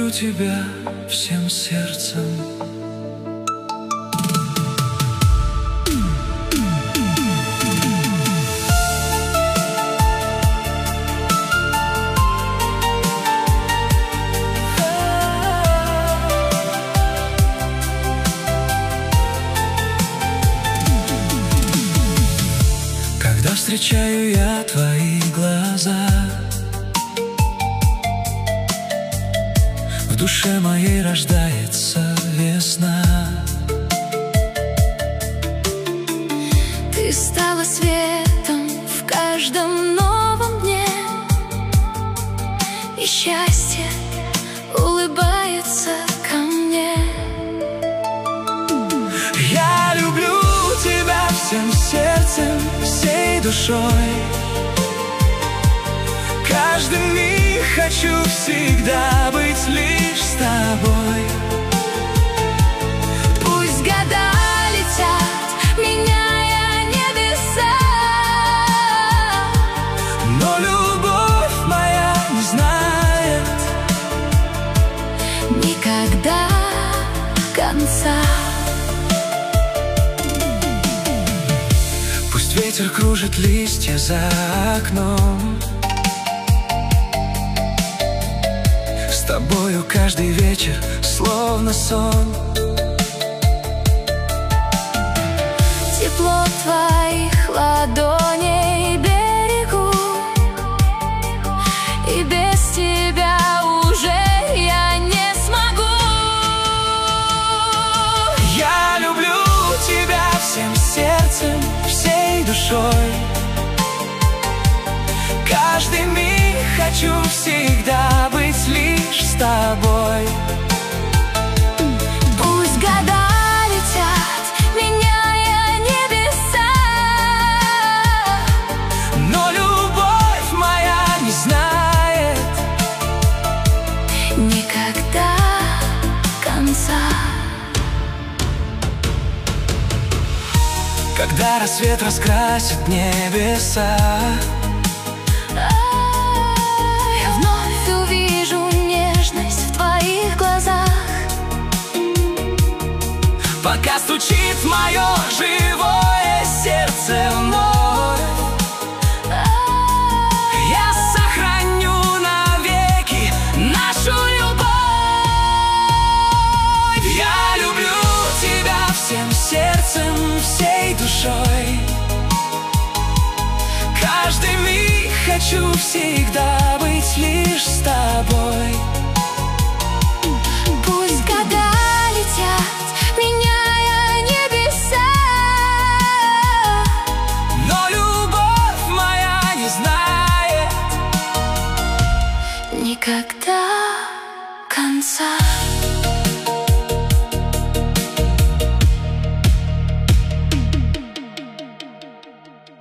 люблю тебя всем сердцем. Когда встречаю я твои глаза, в душе моей рождается весна. Ты стала светом в каждом новом дне, и счастье улыбается ко мне. Я люблю тебя всем сердцем, всей душой. Каждый миг хочу всегда быть лишь с тобой. Пусть года летят, меняя небеса, но любовь моя не знает никогда конца. Пусть ветер кружит листья за окном, с тобою каждый вечер словно сон. Тепло твоих ладоней берегу, и без тебя уже я не смогу. Я люблю тебя всем сердцем, всей душой. Каждый миг хочу всегда быть лишь с тобой. Пусть года летят, меняя небеса, но любовь моя не знает никогда конца. Когда рассвет раскрасит небеса, я вновь увижу нежность в твоих глазах. пока стучит мое живое сердце вновь, я сохраню навеки нашу любовь. Я люблю тебя всем сердцем, всей душой. Каждый миг хочу всегда быть лишь с тобой. Пусть года летят, меняя небеса, но любовь моя не знает никогда конца.